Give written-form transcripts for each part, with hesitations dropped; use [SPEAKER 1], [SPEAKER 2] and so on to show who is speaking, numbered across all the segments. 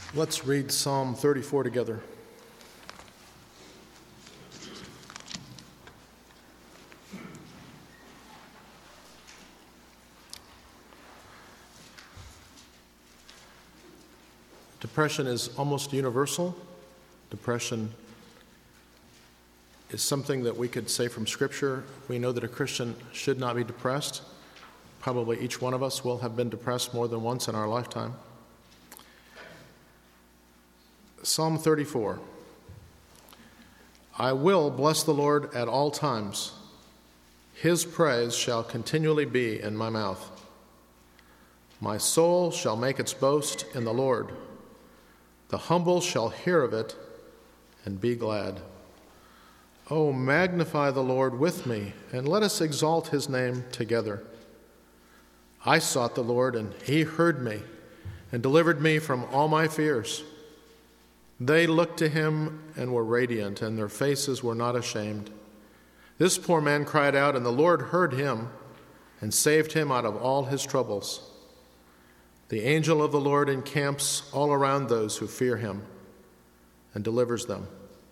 [SPEAKER 1] Let's read Psalm 34 together. Depression is almost universal. Depression is something that we could say from Scripture. We know that a Christian should not be depressed. Probably each one of us will have been depressed more than once in our lifetime. Psalm 34. I will bless the Lord at all times. His praise shall continually be in my mouth. My soul shall make its boast in the Lord. The humble shall hear of it and be glad. Oh, magnify the Lord with me, and let us exalt his name together. I sought the Lord, and he heard me, and delivered me from all my fears. They looked to him and were radiant, and their faces were not ashamed. This poor man cried out, and the Lord heard him and saved him out of all his troubles. The angel of the Lord encamps all around those who fear him and delivers them.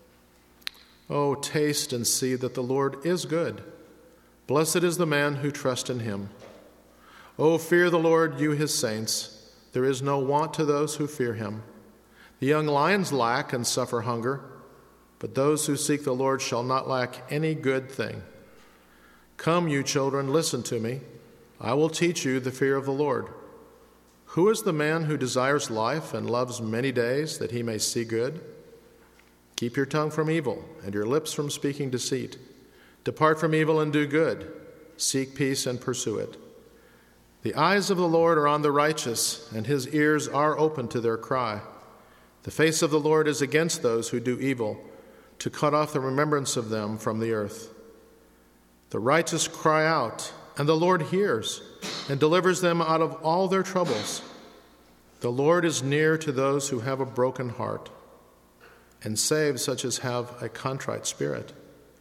[SPEAKER 1] Oh, taste and see that the Lord is good. Blessed is the man who trusts in him. Oh, fear the Lord, you his saints. There is no want to those who fear him. The young lions lack and suffer hunger, but those who seek the Lord shall not lack any good thing. Come, you children, listen to me. I will teach you the fear of the Lord. Who is the man who desires life and loves many days that he may see good? Keep your tongue from evil and your lips from speaking deceit. Depart from evil and do good. Seek peace and pursue it. The eyes of the Lord are on the righteous, and his ears are open to their cry. The face of the Lord is against those who do evil, to cut off the remembrance of them from the earth. The righteous cry out, and the Lord hears, and delivers them out of all their troubles. The Lord is near to those who have a broken heart, and saves such as have a contrite spirit.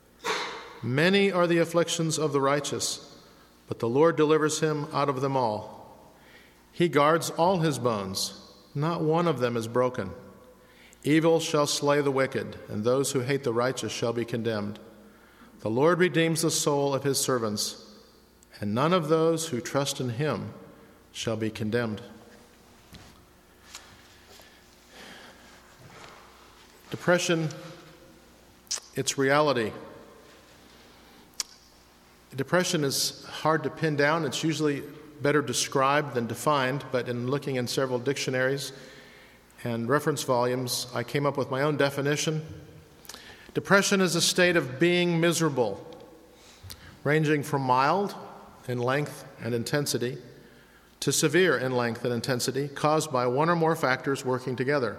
[SPEAKER 1] Many are the afflictions of the righteous, but the Lord delivers him out of them all. He guards all his bones, not one of them is broken. Evil shall slay the wicked, and those who hate the righteous shall be condemned. The Lord redeems the soul of his servants, and none of those who trust in him shall be condemned. Depression, its reality. Depression is hard to pin down. It's usually better described than defined, but in looking in several dictionaries and reference volumes, I came up with my own definition. Depression is a state of being miserable, ranging from mild in length and intensity to severe in length and intensity, caused by one or more factors working together.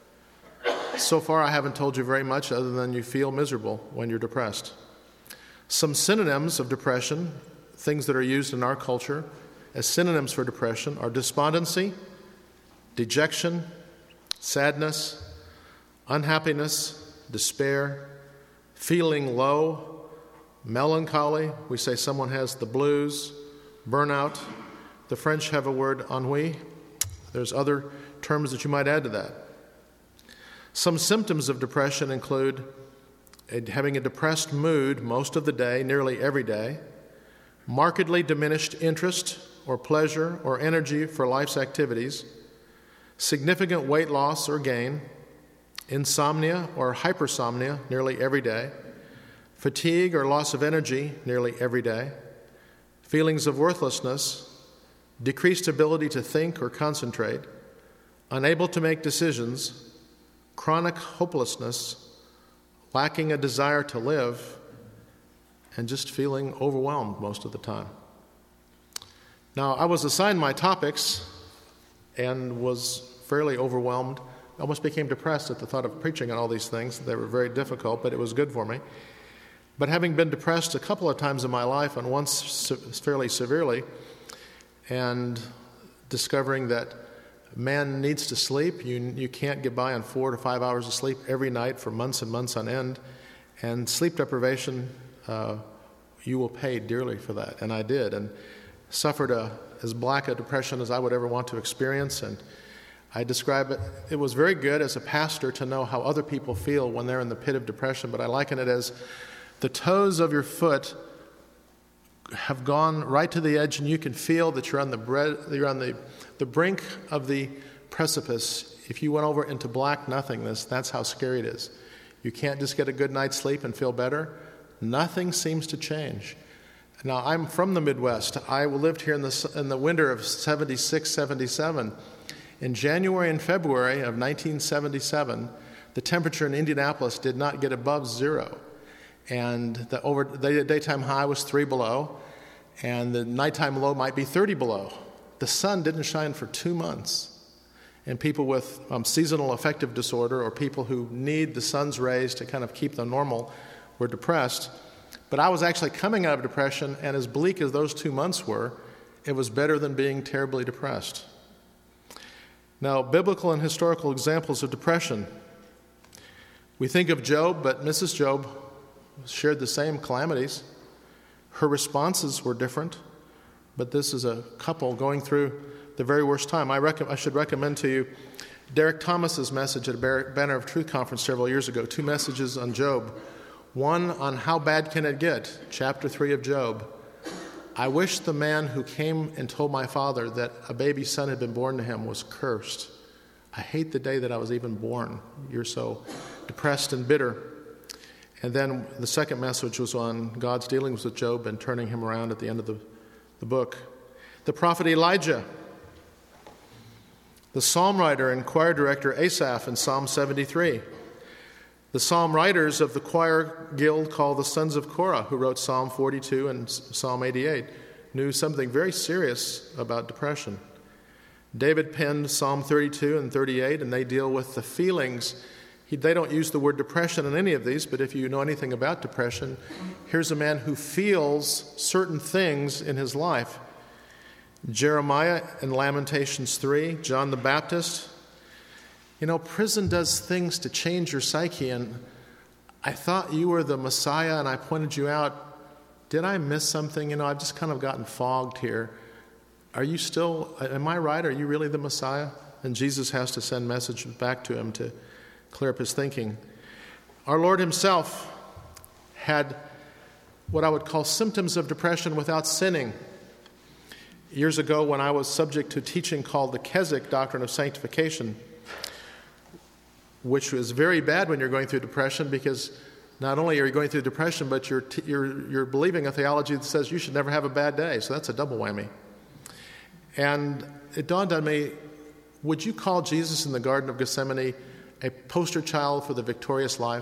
[SPEAKER 1] So far, I haven't told you very much other than you feel miserable when you're depressed. Some synonyms of depression, things that are used in our culture as synonyms for depression, are despondency, dejection, sadness, unhappiness, despair, feeling low, melancholy. We say someone has the blues, burnout. The French have a word, ennui. There's other terms that you might add to that. Some symptoms of depression include having a depressed mood most of the day, nearly every day, markedly diminished interest or pleasure or energy for life's activities, significant weight loss or gain, insomnia or hypersomnia nearly every day, fatigue or loss of energy nearly every day, feelings of worthlessness, decreased ability to think or concentrate, unable to make decisions, chronic hopelessness, lacking a desire to live, and just feeling overwhelmed most of the time. Now, I was assigned my topics and was fairly overwhelmed. I almost became depressed at the thought of preaching on all these things. They were very difficult, but it was good for me. But having been depressed a couple of times in my life, and once fairly severely, and discovering that man needs to sleep. You can't get by on 4 to 5 hours of sleep every night for months and months on end. And sleep deprivation, you will pay dearly for that. And I did, and suffered as black a depression as I would ever want to experience. And I describe it, it was very good as a pastor to know how other people feel when they're in the pit of depression, but I liken it as the toes of your foot have gone right to the edge, and you can feel that you're on the brink of the precipice. If you went over into black nothingness, that's how scary it is. You can't just get a good night's sleep and feel better. Nothing seems to change. Now, I'm from the Midwest. I lived here in the winter of 76, 77. In January and February of 1977, the temperature in Indianapolis did not get above zero. And the daytime high was 3 below, and the nighttime low might be 30 below. The sun didn't shine for 2 months. And people with seasonal affective disorder, or people who need the sun's rays to kind of keep them normal, were depressed. But I was actually coming out of depression, and as bleak as those 2 months were, it was better than being terribly depressed. Now, biblical and historical examples of depression. We think of Job, but Mrs. Job shared the same calamities. Her responses were different, but this is a couple going through the very worst time. I should recommend to you Derek Thomas's message at a Banner of Truth conference several years ago, 2 messages on Job. One on how bad can it get, chapter 3 of Job. I wish the man who came and told my father that a baby son had been born to him was cursed. I hate the day that I was even born. You're so depressed and bitter. And then the second message was on God's dealings with Job and turning him around at the end of the book. The prophet Elijah. The psalm writer and choir director Asaph in Psalm 73. The psalm writers of the choir guild called the Sons of Korah, who wrote Psalm 42 and Psalm 88, knew something very serious about depression. David penned Psalm 32 and 38, and they deal with the feelings. They don't use the word depression in any of these, but if you know anything about depression, here's a man who feels certain things in his life. Jeremiah in Lamentations 3, John the Baptist. You know, prison does things to change your psyche, and I thought you were the Messiah, and I pointed you out. Did I miss something? You know, I've just kind of gotten fogged here. Are you still, am I right? Are you really the Messiah? And Jesus has to send messages back to him to clear up his thinking. Our Lord himself had what I would call symptoms of depression without sinning. Years ago, when I was subject to teaching called the Keswick Doctrine of Sanctification, which was very bad when you're going through depression, because not only are you going through depression, but you're believing a theology that says you should never have a bad day. So that's a double whammy. And it dawned on me, would you call Jesus in the Garden of Gethsemane a poster child for the victorious life?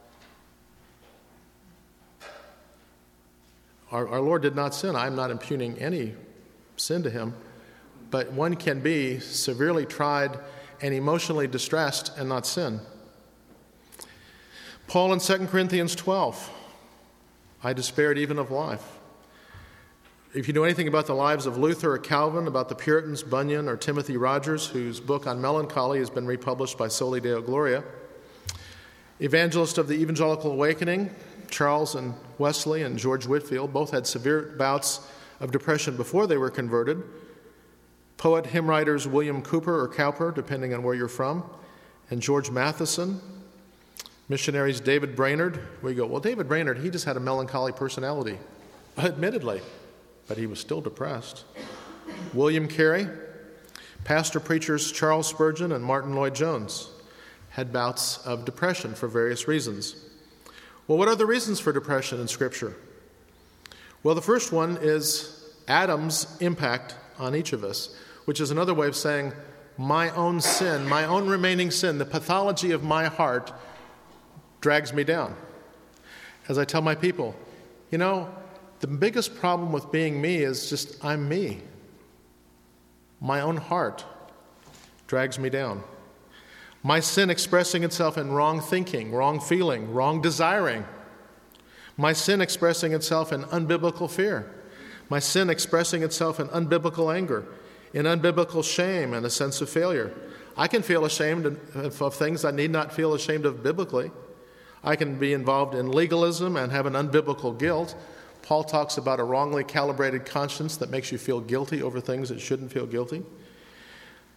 [SPEAKER 1] Our Lord did not sin. I'm not impugning any sin to him. But one can be severely tried and emotionally distressed and not sin. Paul in 2 Corinthians 12, I despaired even of life. If you know anything about the lives of Luther or Calvin, about the Puritans, Bunyan or Timothy Rogers, whose book on melancholy has been republished by Soli Deo Gloria, evangelist of the Evangelical Awakening, Charles and Wesley and George Whitefield, both had severe bouts of depression before they were converted. Poet, hymn writers William Cooper or Cowper, depending on where you're from, and George Matheson. Missionaries David Brainerd. We go, well, David Brainerd, he just had a melancholy personality, admittedly, but he was still depressed. William Carey. Pastor preachers Charles Spurgeon and Martin Lloyd-Jones had bouts of depression for various reasons. Well, what are the reasons for depression in Scripture? Well, the first one is Adam's impact on each of us, which is another way of saying my own sin, my own remaining sin, the pathology of my heart drags me down. As I tell my people, you know, the biggest problem with being me is just I'm me. My own heart drags me down. My sin expressing itself in wrong thinking, wrong feeling, wrong desiring. My sin expressing itself in unbiblical fear. My sin expressing itself in unbiblical anger, in unbiblical shame and a sense of failure. I can feel ashamed of things I need not feel ashamed of biblically. I can be involved in legalism and have an unbiblical guilt. Paul talks about a wrongly calibrated conscience that makes you feel guilty over things that shouldn't feel guilty.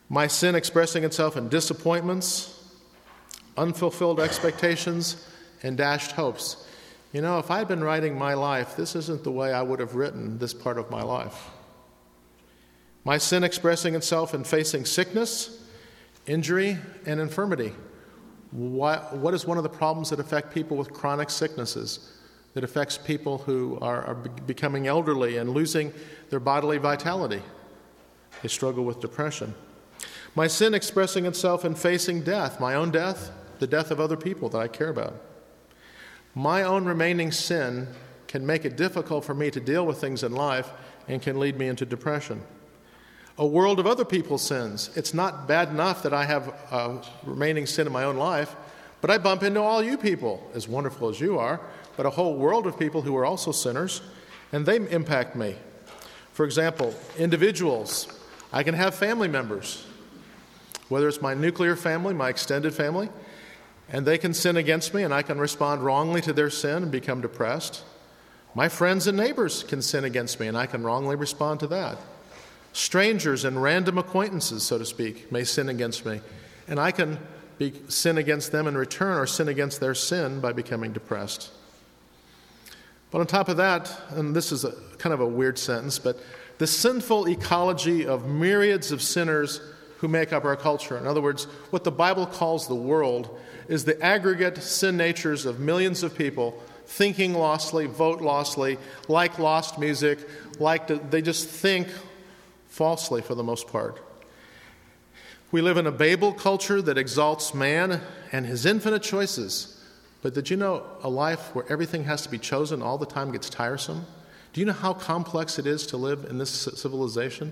[SPEAKER 1] My sin expressing itself in disappointments, unfulfilled expectations, and dashed hopes. You know, if I'd been writing my life, this isn't the way I would have written this part of my life. My sin expressing itself in facing sickness, injury, and infirmity. What is one of the problems that affect people with chronic sicknesses? That affects people who are becoming elderly and losing their bodily vitality. They struggle with depression. My sin expressing itself in facing death, my own death, the death of other people that I care about. My own remaining sin can make it difficult for me to deal with things in life and can lead me into depression. A world of other people's sins. It's not bad enough that I have a remaining sin in my own life, but I bump into all you people, as wonderful as you are, but a whole world of people who are also sinners, and they impact me. For example, individuals. I can have family members, whether it's my nuclear family, my extended family, and they can sin against me, and I can respond wrongly to their sin and become depressed. My friends and neighbors can sin against me, and I can wrongly respond to that. Strangers and random acquaintances, so to speak, may sin against me, and I can sin against them in return or sin against their sin by becoming depressed. But on top of that, and this is kind of a weird sentence, but the sinful ecology of myriads of sinners who make up our culture. In other words, what the Bible calls the world is the aggregate sin natures of millions of people thinking lostly, vote lostly, like lost music, they just think falsely for the most part. We live in a Babel culture that exalts man and his infinite choices. But did you know a life where everything has to be chosen all the time gets tiresome? Do you know how complex it is to live in this civilization?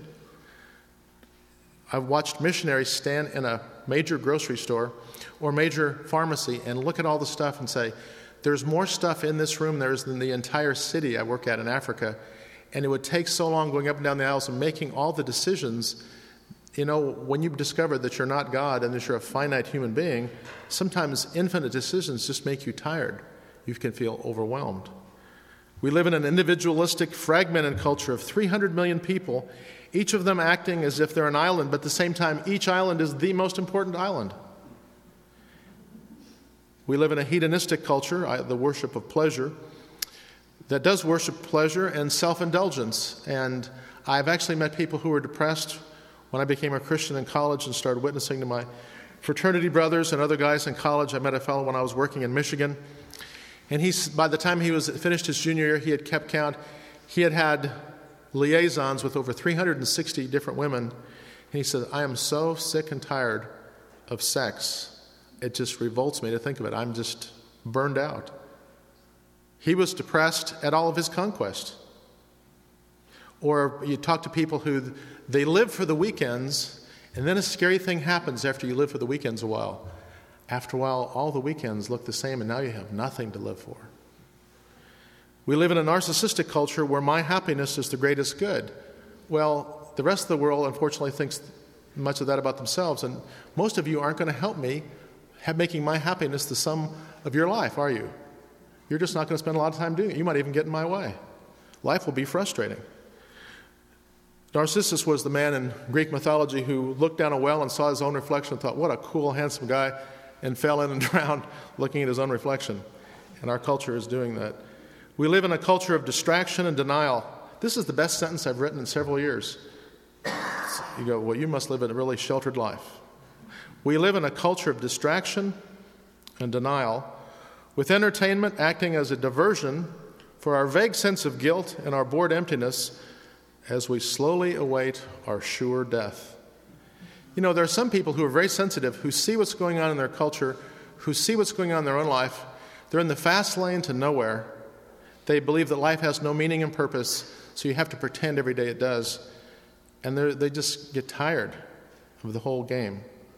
[SPEAKER 1] I've watched missionaries stand in a major grocery store or major pharmacy and look at all the stuff and say, there's more stuff in this room than the entire city I work at in Africa, and it would take so long going up and down the aisles and making all the decisions. You know, when you discover that you're not God and that you're a finite human being, sometimes infinite decisions just make you tired. You can feel overwhelmed. We live in an individualistic, fragmented culture of 300 million people, each of them acting as if they're an island, but at the same time, each island is the most important island. We live in a hedonistic culture, the worship of pleasure, that does worship pleasure and self-indulgence. And I've actually met people who were depressed when I became a Christian in college and started witnessing to my fraternity brothers and other guys in college. I met a fellow when I was working in Michigan. And by the time he was finished his junior year, he had kept count. He had had liaisons with over 360 different women. And he said, I am so sick and tired of sex. It just revolts me to think of it. I'm just burned out. He was depressed at all of his conquest. Or you talk to people who they live for the weekends, and then a scary thing happens after you live for the weekends a while. After a while, all the weekends look the same, and now you have nothing to live for. We live in a narcissistic culture where my happiness is the greatest good. Well, the rest of the world, unfortunately, thinks much of that about themselves, and most of you aren't going to help me making my happiness the sum of your life, are you? You're just not going to spend a lot of time doing it. You might even get in my way. Life will be frustrating. Narcissus was the man in Greek mythology who looked down a well and saw his own reflection and thought, what a cool, handsome guy, and fell in and drowned looking at his own reflection. And our culture is doing that. We live in a culture of distraction and denial. This is the best sentence I've written in several years. You go, well, you must live a really sheltered life. We live in a culture of distraction and denial, with entertainment acting as a diversion for our vague sense of guilt and our bored emptiness as we slowly await our sure death. You know, there are some people who are very sensitive, who see what's going on in their culture, who see what's going on in their own life. They're in the fast lane to nowhere. They believe that life has no meaning and purpose, so you have to pretend every day it does. And they just get tired of the whole game.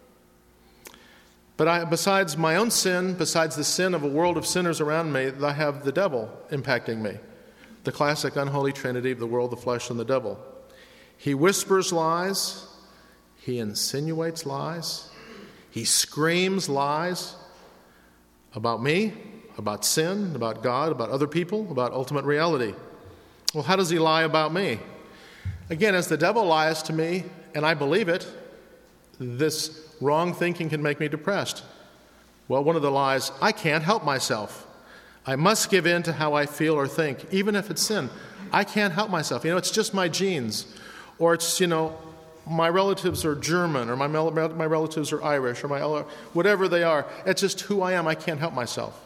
[SPEAKER 1] But besides my own sin, besides the sin of a world of sinners around me, I have the devil impacting me. The classic unholy trinity of the world, the flesh, and the devil. He whispers lies. He insinuates lies. He screams lies about me, about sin, about God, about other people, about ultimate reality. Well, how does he lie about me? Again, as the devil lies to me, and I believe it, this wrong thinking can make me depressed. Well, one of the lies, I can't help myself. I must give in to how I feel or think, even if it's sin. I can't help myself. It's just my genes. Or it's, my relatives are German, or my relatives are Irish, or whatever they are. It's just who I am. I can't help myself.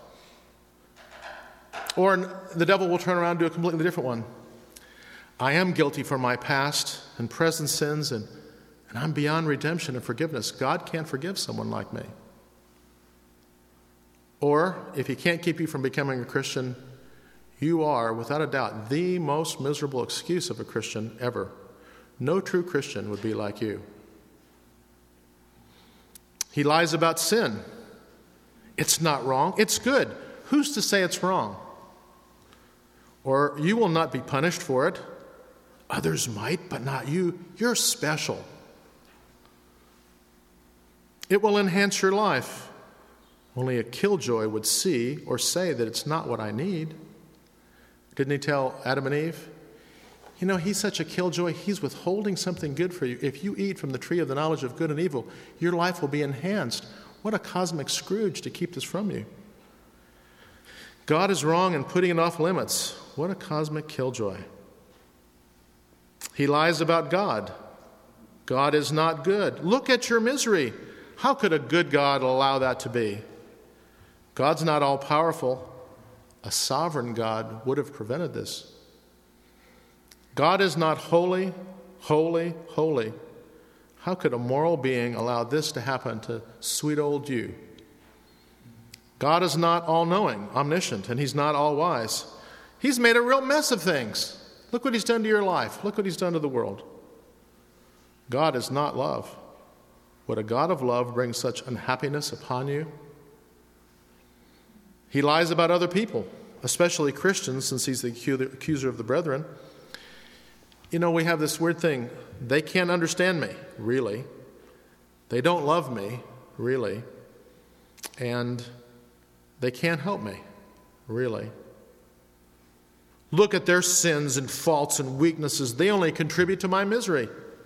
[SPEAKER 1] Or the devil will turn around and do a completely different one. I am guilty for my past and present sins, and I'm beyond redemption and forgiveness. God can't forgive someone like me. Or, if he can't keep you from becoming a Christian, you are, without a doubt, the most miserable excuse of a Christian ever. No true Christian would be like you. He lies about sin. It's not wrong. It's good. Who's to say it's wrong? Or, you will not be punished for it. Others might, but not you. You're special. It will enhance your life. Only a killjoy would see or say that it's not what I need. Didn't he tell Adam and Eve? He's such a killjoy, he's withholding something good for you. If you eat from the tree of the knowledge of good and evil, your life will be enhanced. What a cosmic Scrooge to keep this from you. God is wrong in putting it off limits. What a cosmic killjoy. He lies about God. God is not good. Look at your misery. How could a good God allow that to be? God's not all-powerful. A sovereign God would have prevented this. God is not holy, holy, holy. How could a moral being allow this to happen to sweet old you? God is not all-knowing, omniscient, and he's not all-wise. He's made a real mess of things. Look what he's done to your life. Look what he's done to the world. God is not love. Would a God of love bring such unhappiness upon you? He lies about other people, especially Christians, since he's the accuser of the brethren. We have this weird thing. They can't understand me, really. They don't love me, really. And they can't help me, really. Look at their sins and faults and weaknesses. They only contribute to my misery.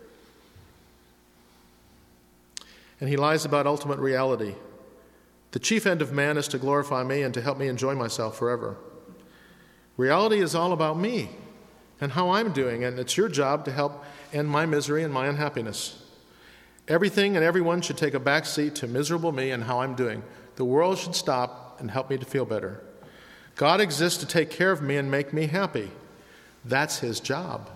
[SPEAKER 1] And he lies about ultimate reality. The chief end of man is to glorify me and to help me enjoy myself forever. Reality is all about me and how I'm doing, and it's your job to help end my misery and my unhappiness. Everything and everyone should take a back seat to miserable me and how I'm doing. The world should stop and help me to feel better. God exists to take care of me and make me happy. That's his job.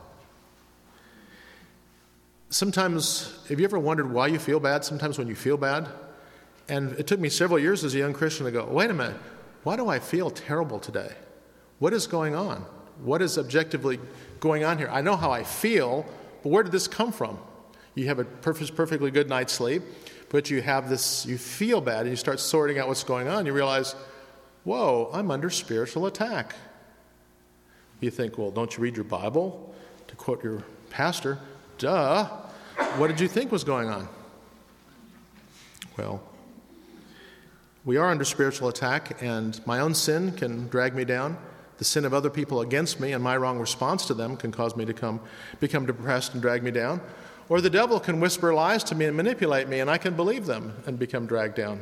[SPEAKER 1] Sometimes, have you ever wondered why you feel bad? Sometimes when you feel bad, and it took me several years as a young Christian to go, wait a minute, why do I feel terrible today? What is going on? What is objectively going on here? I know how I feel, but where did this come from? You have a perfectly good night's sleep, but you have this, you feel bad, and you start sorting out what's going on. You realize, whoa, I'm under spiritual attack. You think, well, don't you read your Bible? To quote your pastor, duh. What did you think was going on? Well, we are under spiritual attack, and my own sin can drag me down. The sin of other people against me and my wrong response to them can cause me to become depressed and drag me down. Or the devil can whisper lies to me and manipulate me, and I can believe them and become dragged down.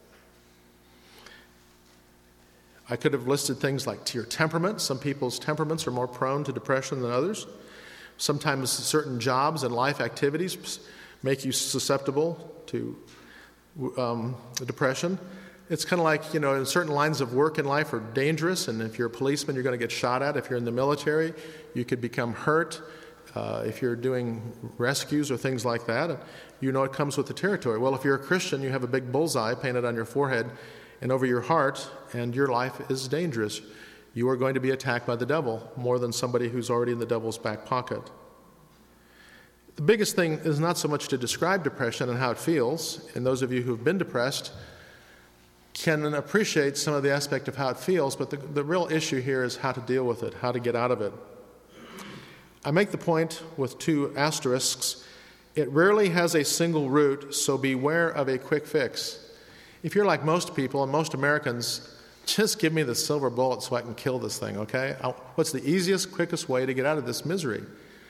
[SPEAKER 1] I could have listed things like your temperament. Some people's temperaments are more prone to depression than others. Sometimes certain jobs and life activities make you susceptible to depression. It's kind of like, certain lines of work in life are dangerous, and if you're a policeman, you're going to get shot at. If you're in the military, you could become hurt. If you're doing rescues or things like that, it comes with the territory. Well, if you're a Christian, you have a big bullseye painted on your forehead and over your heart, and your life is dangerous. You are going to be attacked by the devil more than somebody who's already in the devil's back pocket. The biggest thing is not so much to describe depression and how it feels, and those of you who have been depressed can appreciate some of the aspect of how it feels, but the real issue here is how to deal with it, how to get out of it. I make the point with 2 asterisks. It rarely has a single root, so beware of a quick fix. If you're like most people and most Americans, just give me the silver bullet so I can kill this thing, okay? What's the easiest, quickest way to get out of this misery?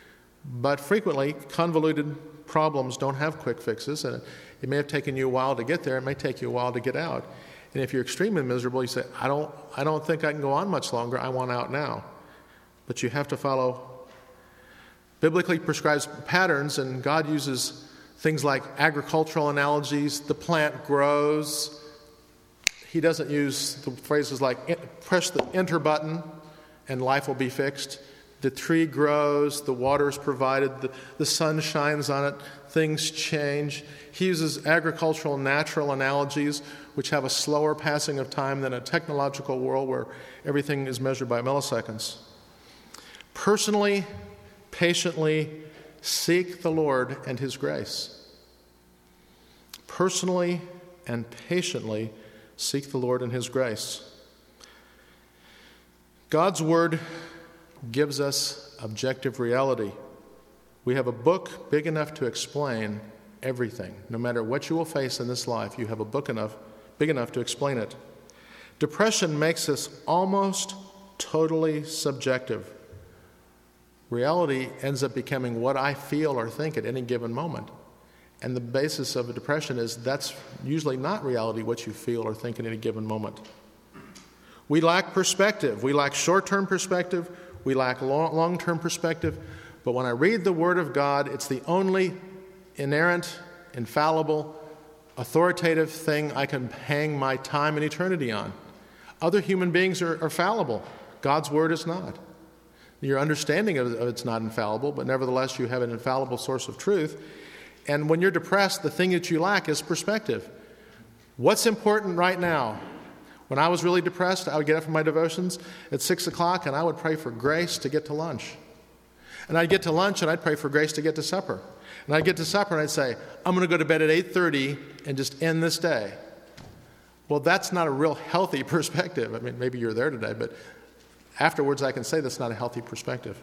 [SPEAKER 1] But frequently, convoluted problems don't have quick fixes, and it may have taken you a while to get there. It may take you a while to get out. And if you're extremely miserable, you say, I don't think I can go on much longer. I want out now. But you have to follow biblically prescribed patterns, and God uses things like agricultural analogies. The plant grows. He doesn't use the phrases like press the enter button and life will be fixed. The tree grows, the water is provided, the sun shines on it, things change. He uses agricultural natural analogies which have a slower passing of time than a technological world where everything is measured by milliseconds. Personally, patiently seek the Lord and His grace. Personally and patiently seek the Lord and His grace. God's Word gives us objective reality. We have a book big enough to explain everything. No matter what you will face in this life, you have a book big enough to explain it. Depression makes us almost totally subjective. Reality ends up becoming what I feel or think at any given moment. And the basis of a depression is that's usually not reality, what you feel or think at any given moment. We lack perspective. We lack short-term perspective. We lack long-term perspective. But when I read the Word of God, it's the only inerrant, infallible, authoritative thing I can hang my time and eternity on. Other human beings are fallible. God's Word is not. Your understanding of it's not infallible, but nevertheless you have an infallible source of truth. And when you're depressed, the thing that you lack is perspective. What's important right now? When I was really depressed, I would get up from my devotions at 6 o'clock and I would pray for grace to get to lunch. And I'd get to lunch and I'd pray for grace to get to supper. And I'd get to supper and I'd say, I'm going to go to bed at 8:30 and just end this day. Well, that's not a real healthy perspective. I mean, maybe you're there today, but afterwards I can say that's not a healthy perspective.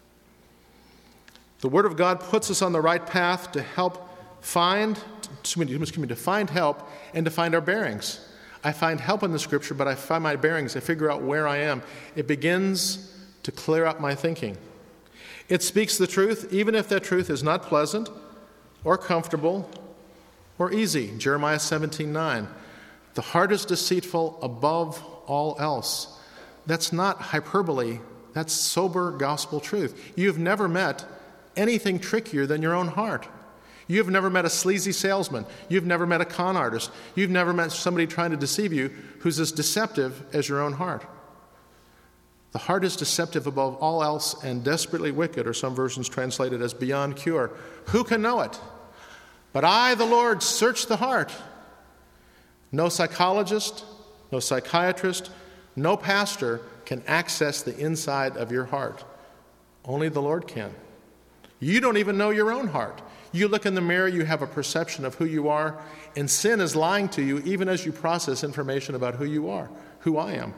[SPEAKER 1] The Word of God puts us on the right path to find help and to find our bearings. I find help in the Scripture, but I find my bearings. I figure out where I am. It begins to clear up my thinking. It speaks the truth, even if that truth is not pleasant or comfortable or easy. Jeremiah 17:9. The heart is deceitful above all else. That's not hyperbole. That's sober gospel truth. You've never met anything trickier than your own heart. You've never met a sleazy salesman. You've never met a con artist. You've never met somebody trying to deceive you who's as deceptive as your own heart. The heart is deceptive above all else and desperately wicked, or some versions translate it as beyond cure. Who can know it? But I, the Lord, search the heart. No psychologist, no psychiatrist, no pastor can access the inside of your heart. Only the Lord can. You don't even know your own heart. You look in the mirror, you have a perception of who you are, and sin is lying to you even as you process information about who you are, who I am.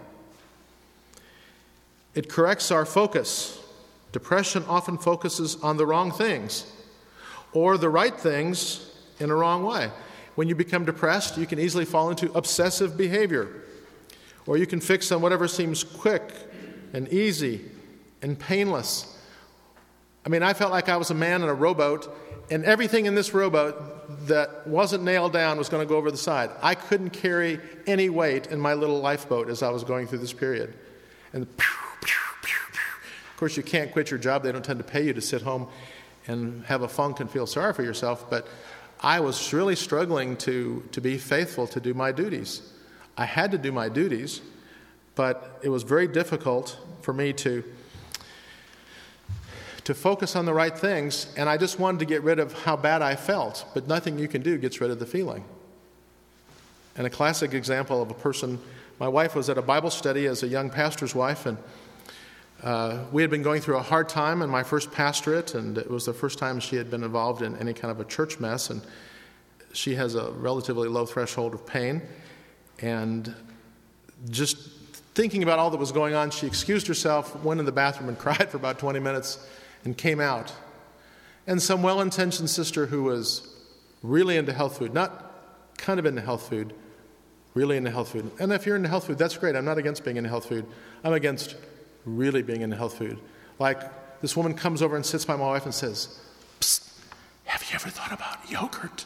[SPEAKER 1] It corrects our focus. Depression often focuses on the wrong things or the right things in a wrong way. When you become depressed, you can easily fall into obsessive behavior, or you can fix on whatever seems quick and easy and painless. I mean, I felt like I was a man in a rowboat, and everything in this rowboat that wasn't nailed down was going to go over the side. I couldn't carry any weight in my little lifeboat as I was going through this period. And of course, you can't quit your job. They don't tend to pay you to sit home and have a funk and feel sorry for yourself. But I was really struggling to be faithful to do my duties. I had to do my duties, but it was very difficult for me to focus on the right things, and I just wanted to get rid of how bad I felt, but nothing you can do gets rid of the feeling. And a classic example of a person, my wife was at a Bible study as a young pastor's wife, and we had been going through a hard time in my first pastorate, and it was the first time she had been involved in any kind of a church mess, and she has a relatively low threshold of pain, and just thinking about all that was going on, she excused herself, went in the bathroom and cried for about 20 minutes, and came out. And some well-intentioned sister who was really into health food, not kind of into health food, really into health food. And if you're into health food, that's great. I'm not against being into health food. I'm against really being into health food. Like this woman comes over and sits by my wife and says, "Psst, have you ever thought about yogurt?"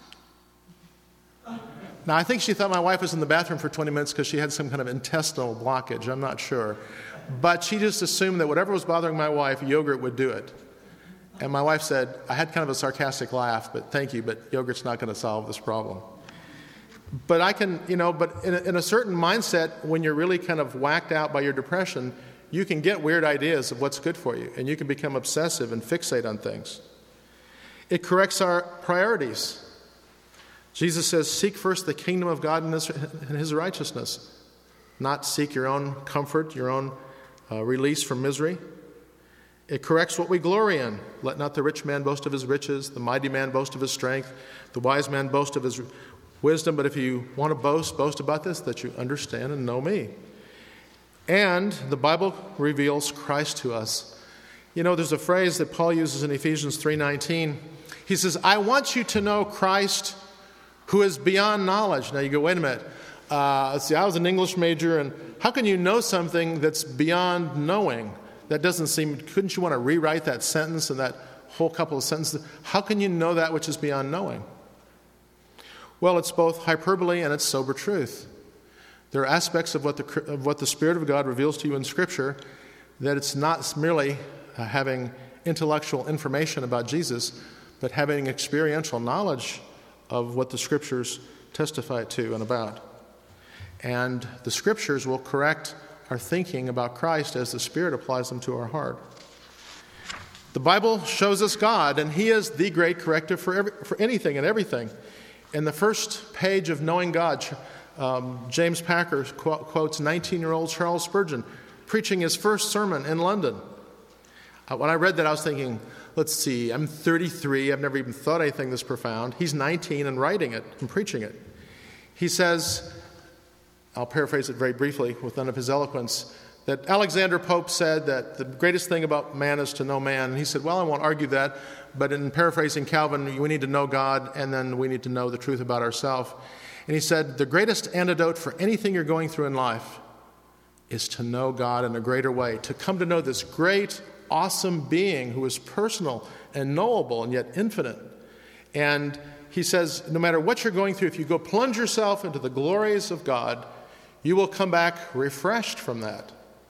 [SPEAKER 1] Now, I think she thought my wife was in the bathroom for 20 minutes because she had some kind of intestinal blockage. I'm not sure. But she just assumed that whatever was bothering my wife, yogurt would do it. And my wife said, I had kind of a sarcastic laugh, but thank you, but yogurt's not going to solve this problem. But I can, but in a certain mindset, when you're really kind of whacked out by your depression, you can get weird ideas of what's good for you, and you can become obsessive and fixate on things. It corrects our priorities. Jesus says, seek first the kingdom of God and his righteousness, not seek your own comfort, your own release from misery. It corrects what we glory in. Let not the rich man boast of his riches, the mighty man boast of his strength, the wise man boast of his wisdom. But if you want to boast about this, that you understand and know me. And the Bible reveals Christ to us. There's a phrase that Paul uses in Ephesians 3:19. He says, I want you to know Christ who is beyond knowledge. Now you go, wait a minute. I was an English major, and how can you know something that's beyond knowing? That doesn't seem, couldn't you want to rewrite that sentence and that whole couple of sentences? How can you know that which is beyond knowing? Well, it's both hyperbole and it's sober truth. There are aspects of what the Spirit of God reveals to you in Scripture that it's not merely having intellectual information about Jesus, but having experiential knowledge of what the Scriptures testify to and about. And the Scriptures will correct our thinking about Christ as the Spirit applies them to our heart. The Bible shows us God, and He is the great corrective for anything and everything. In the first page of Knowing God, James Packer quotes 19-year-old Charles Spurgeon preaching his first sermon in London. When I read that, I was thinking, let's see, I'm 33, I've never even thought anything this profound. He's 19 and writing it and preaching it. He says, I'll paraphrase it very briefly with none of his eloquence, that Alexander Pope said that the greatest thing about man is to know man. And he said, well, I won't argue that, but in paraphrasing Calvin, we need to know God, and then we need to know the truth about ourselves. And he said, the greatest antidote for anything you're going through in life is to know God in a greater way, to come to know this great, awesome being who is personal and knowable and yet infinite. And he says, no matter what you're going through, if you go plunge yourself into the glories of God, you will come back refreshed from that.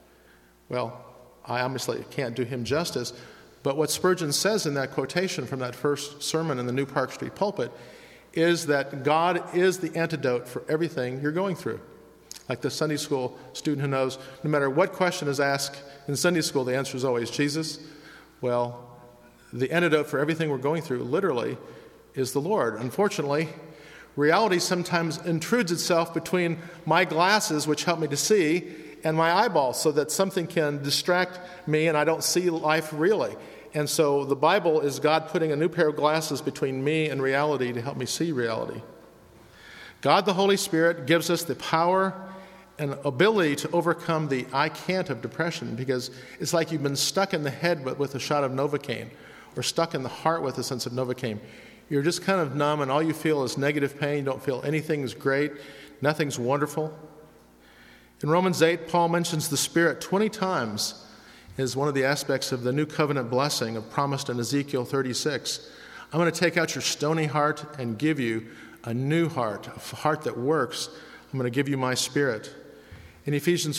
[SPEAKER 1] Well, I obviously can't do him justice, but what Spurgeon says in that quotation from that first sermon in the New Park Street pulpit is that God is the antidote for everything you're going through. Like the Sunday school student who knows no matter what question is asked in Sunday school, the answer is always Jesus. Well, the antidote for everything we're going through literally is the Lord. Unfortunately, reality sometimes intrudes itself between my glasses, which help me to see, and my eyeballs, so that something can distract me and I don't see life really. And so the Bible is God putting a new pair of glasses between me and reality to help me see reality. God the Holy Spirit gives us the power and ability to overcome the I can't of depression, because it's like you've been stuck in the head with a shot of Novocaine, or stuck in the heart with a sense of Novocaine. You're just kind of numb, and all you feel is negative pain. You don't feel anything's great, nothing's wonderful. In Romans 8, Paul mentions the Spirit 20 times as one of the aspects of the new covenant blessing promised in Ezekiel 36. I'm going to take out your stony heart and give you a new heart, a heart that works. I'm going to give you my Spirit. In Ephesians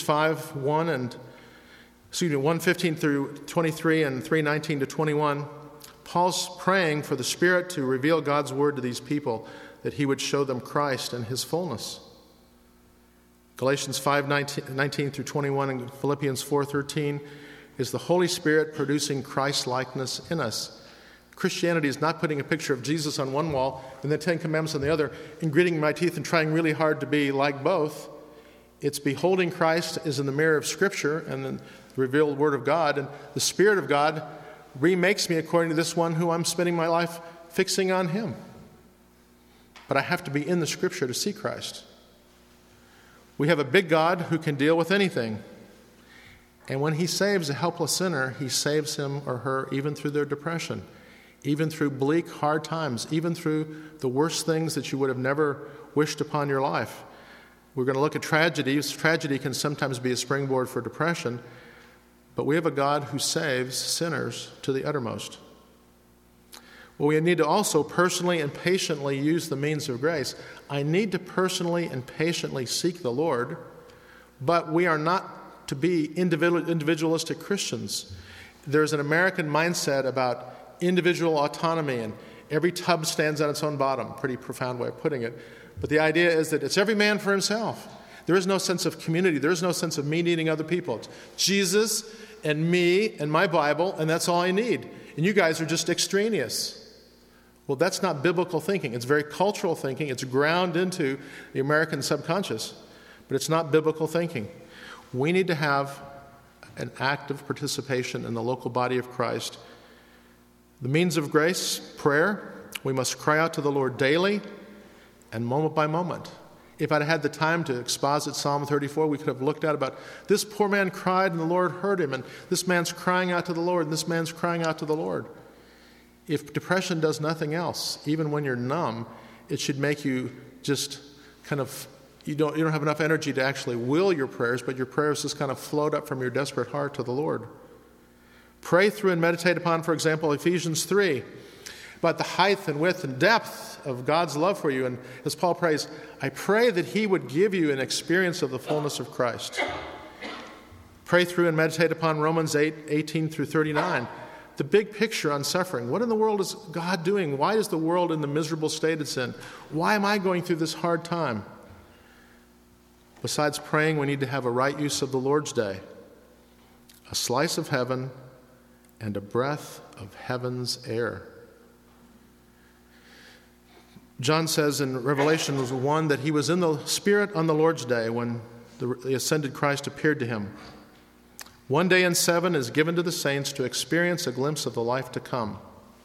[SPEAKER 1] 1:15 through 23 and 3:19 to 21, Paul's praying for the Spirit to reveal God's word to these people, that he would show them Christ and his fullness. Galatians 5:19 through 21 and Philippians 4:13 is the Holy Spirit producing Christ-likeness in us. Christianity is not putting a picture of Jesus on one wall and the Ten Commandments on the other and gritting my teeth and trying really hard to be like both. It's beholding Christ as in the mirror of Scripture and the revealed Word of God, and the Spirit of God remakes me according to this one who I'm spending my life fixing on him. But I have to be in the Scripture to see Christ. We have a big God who can deal with anything. And when he saves a helpless sinner, he saves him or her even through their depression, even through bleak, hard times, even through the worst things that you would have never wished upon your life. We're going to look at tragedies. Tragedy can sometimes be a springboard for depression. but we have a God who saves sinners to the uttermost. Well, we need to also personally and patiently use the means of grace. I need to personally and patiently seek the Lord, but we are not to be individualistic Christians. There's an American mindset about individual autonomy, and every tub stands on its own bottom. Pretty profound way of putting it. But the idea is that it's every man for himself. There is no sense of community. There is no sense of me needing other people. It's Jesus and me and my Bible, and that's all I need. And you guys are just extraneous. Well, that's not biblical thinking. It's very cultural thinking. It's ground into the American subconscious, but it's not biblical thinking. We need to have an active participation in the local body of Christ. The means of grace, prayer. We must cry out to the Lord daily and moment by moment. If I'd had the time to exposit Psalm 34, we could have looked at about this poor man cried and the Lord heard him, and this man's crying out to the Lord, and this man's crying out to the Lord. If depression does nothing else, even when you're numb, it should make you just kind of, you don't have enough energy to actually will your prayers, but your prayers just kind of float up from your desperate heart to the Lord. Pray through and meditate upon, for example, Ephesians 3, about the height and width and depth of God's love for you. And as Paul prays, I pray that he would give you an experience of the fullness of Christ. Pray through and meditate upon Romans 8:18 through 39. The big picture on suffering. What in the world is God doing? Why is the world in the miserable state it's in? Why am I going through this hard time? Besides praying, we need to have a right use of the Lord's Day, a slice of heaven and a breath of heaven's air. John says in Revelation 1 that he was in the Spirit on the Lord's Day when the ascended Christ appeared to him. One day in 7 is given to the saints to experience a glimpse of the life to come.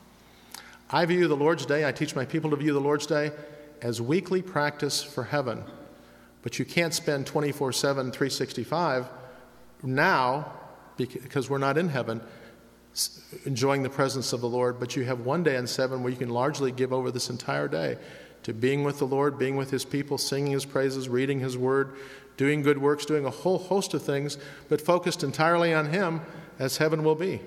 [SPEAKER 1] I view the Lord's Day, I teach my people to view the Lord's Day as weekly practice for heaven. But you can't spend 24/7, 365 now, because we're not in heaven, enjoying the presence of the Lord. But you have one day in 7 where you can largely give over this entire day to being with the Lord, being with his people, singing his praises, reading his word, doing good works, doing a whole host of things, but focused entirely on him, as heaven will be.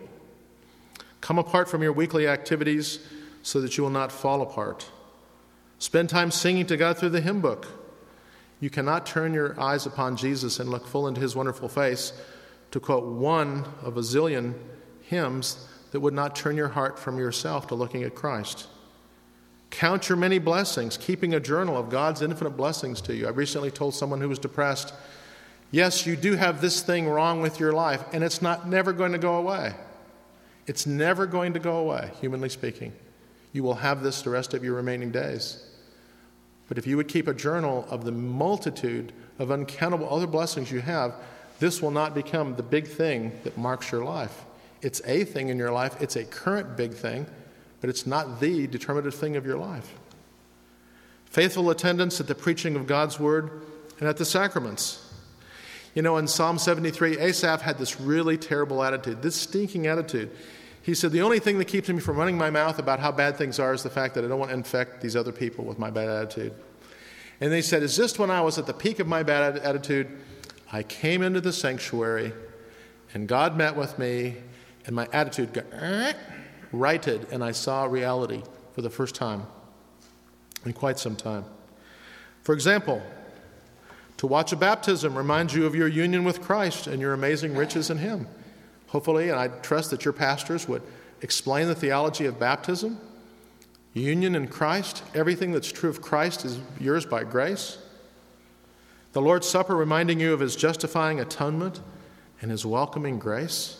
[SPEAKER 1] Come apart from your weekly activities so that you will not fall apart. Spend time singing to God through the hymn book. You cannot turn your eyes upon Jesus and look full into his wonderful face, to quote one of a zillion hymns that would not turn your heart from yourself to looking at Christ. Count your many blessings, keeping a journal of God's infinite blessings to you. I recently told someone who was depressed, yes, you do have this thing wrong with your life, and it's never going to go away. It's never going to go away, humanly speaking. You will have this the rest of your remaining days. But if you would keep a journal of the multitude of uncountable other blessings you have, this will not become the big thing that marks your life. It's a thing in your life. It's a current big thing, but it's not the determinative thing of your life. Faithful attendance at the preaching of God's word and at the sacraments. You know, in Psalm 73, Asaph had this really terrible attitude, this stinking attitude. He said, the only thing that keeps me from running my mouth about how bad things are is the fact that I don't want to infect these other people with my bad attitude. And they said, it's just when I was at the peak of my bad attitude, I came into the sanctuary and God met with me and my attitude got righted and I saw reality for the first time in quite some time. For example, to watch a baptism reminds you of your union with Christ and your amazing riches in him. Hopefully, and I trust that your pastors would explain the theology of baptism, union in Christ. Everything that's true of Christ is yours by grace. The Lord's Supper reminding you of his justifying atonement and his welcoming grace.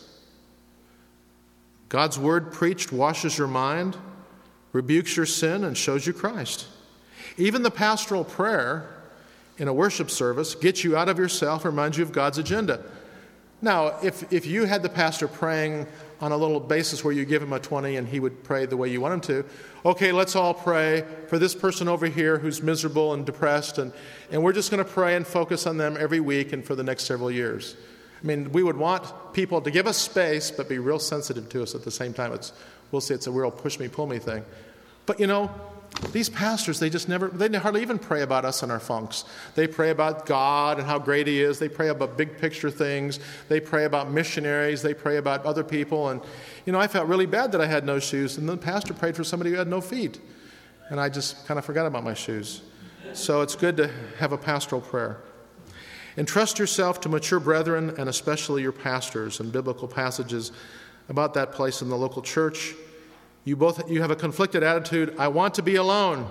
[SPEAKER 1] God's word preached washes your mind, rebukes your sin, and shows you Christ. Even the pastoral prayer in a worship service gets you out of yourself, reminds you of God's agenda. Now, if you had the pastor praying on a little basis where you give him a 20 and he would pray the way you want him to, okay, let's all pray for this person over here who's miserable and depressed, and we're just going to pray and focus on them every week and for the next several years. I mean, we would want people to give us space but be real sensitive to us at the same time. We'll say it's a real push-me, pull-me thing. But, you know, These pastors, they hardly even pray about us and our funks. They pray about God and how great He is. They pray about big picture things. They pray about missionaries. They pray about other people. And, I felt really bad that I had no shoes. And the pastor prayed for somebody who had no feet. And I just kind of forgot about my shoes. So it's good to have a pastoral prayer. Entrust yourself to mature brethren and especially your pastors, and biblical passages about that place in the local church. You have a conflicted attitude. I want to be alone.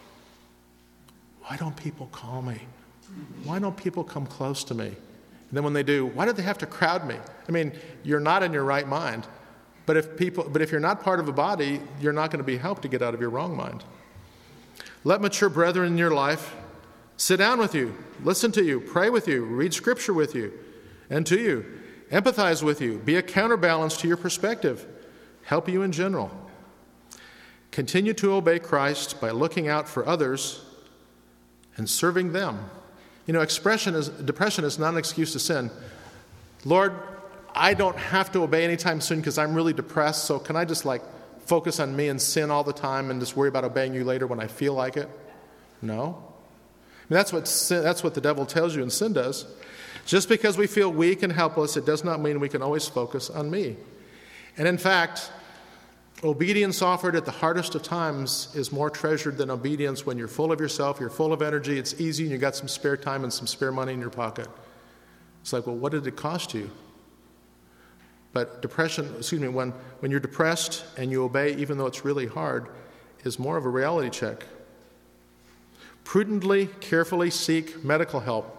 [SPEAKER 1] Why don't people call me? Why don't people come close to me? And then when they do, why do they have to crowd me? I mean, you're not in your right mind. But if you're not part of a body, you're not going to be helped to get out of your wrong mind. Let mature brethren in your life sit down with you, listen to you, pray with you, read Scripture with you and to you, empathize with you, be a counterbalance to your perspective, help you in general. Continue to obey Christ by looking out for others and serving them. Depression is not an excuse to sin. Lord, I don't have to obey anytime soon because I'm really depressed, so can I just focus on me and sin all the time and just worry about obeying you later when I feel like it? No. That's what the devil tells you, and sin does. Just because we feel weak and helpless, it does not mean we can always focus on me. And in fact, obedience offered at the hardest of times is more treasured than obedience when you're full of yourself, you're full of energy, it's easy, and you got some spare time and some spare money in your pocket. It's like, well, what did it cost you? But when you're depressed and you obey, even though it's really hard, is more of a reality check. Prudently, carefully seek medical help.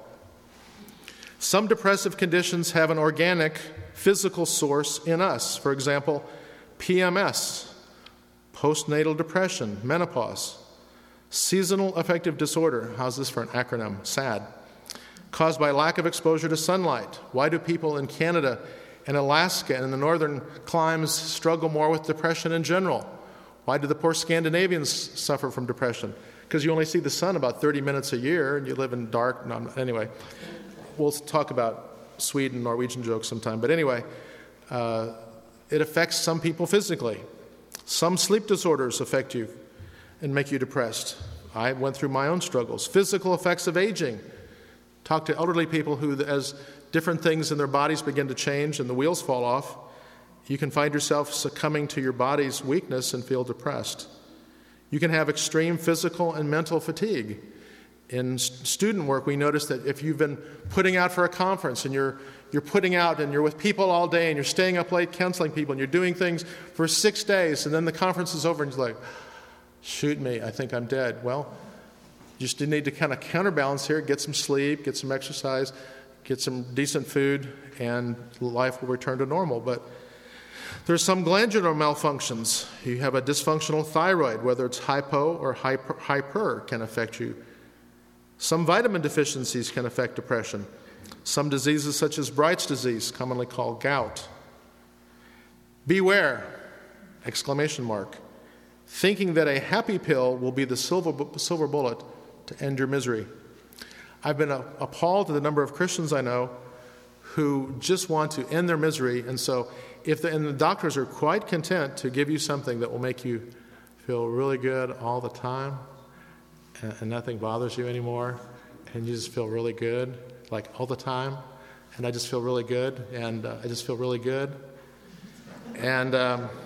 [SPEAKER 1] Some depressive conditions have an organic, physical source in us. For example, PMS, postnatal depression, menopause, seasonal affective disorder. How's this for an acronym? SAD. Caused by lack of exposure to sunlight. Why do people in Canada and Alaska and in the northern climes struggle more with depression in general? Why do the poor Scandinavians suffer from depression? Because you only see the sun about 30 minutes a year and you live in dark. Anyway, we'll talk about Sweden, Norwegian jokes sometime. But anyway, it affects some people physically. Some sleep disorders affect you and make you depressed. I went through my own struggles. Physical effects of aging. Talk to elderly people who, as different things in their bodies begin to change and the wheels fall off, you can find yourself succumbing to your body's weakness and feel depressed. You can have extreme physical and mental fatigue. In student work, we notice that if you've been putting out for a conference and you're putting out and you're with people all day and you're staying up late counseling people and you're doing things for 6 days and then the conference is over and you're like, shoot me, I think I'm dead. Well, you just need to kind of counterbalance here, get some sleep, get some exercise, get some decent food, and life will return to normal. But there's some glandular malfunctions. You have a dysfunctional thyroid, whether it's hypo or hyper can affect you. Some vitamin deficiencies can affect depression. Some diseases such as Bright's disease, commonly called gout. Beware, ! Thinking that a happy pill will be the silver bullet to end your misery. I've been appalled at the number of Christians I know who just want to end their misery, and so and the doctors are quite content to give you something that will make you feel really good all the time, and nothing bothers you anymore, and you just feel really good, all the time, and I just feel really good, and I just feel really good. And